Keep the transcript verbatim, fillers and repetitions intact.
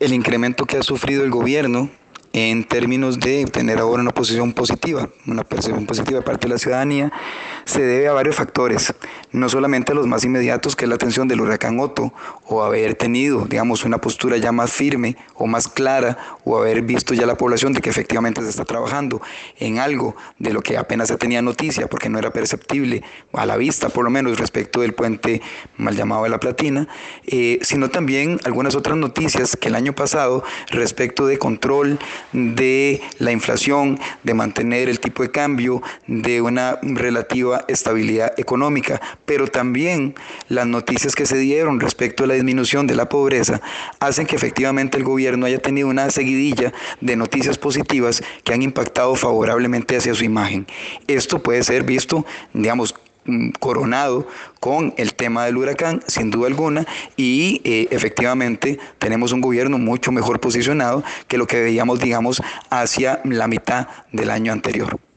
el incremento que ha sufrido el gobierno en términos de tener ahora una posición positiva, una percepción positiva de parte de la ciudadanía, se debe a varios factores, no solamente a los más inmediatos, que es la atención del huracán Otto, o haber tenido, digamos, una postura ya más firme o más clara, o haber visto ya la población de que efectivamente se está trabajando en algo de lo que apenas se tenía noticia, porque no era perceptible a la vista, por lo menos respecto del puente mal llamado de la Platina, eh, sino también algunas otras noticias que el año pasado respecto de control de la inflación, de mantener el tipo de cambio, de una relativa estabilidad económica, pero también las noticias que se dieron respecto a la disminución de la pobreza hacen que efectivamente el gobierno haya tenido una seguidilla de noticias positivas que han impactado favorablemente hacia su imagen. Esto puede ser visto, digamos, coronado con el tema del huracán, sin duda alguna, y eh, efectivamente tenemos un gobierno mucho mejor posicionado que lo que veíamos, digamos, hacia la mitad del año anterior.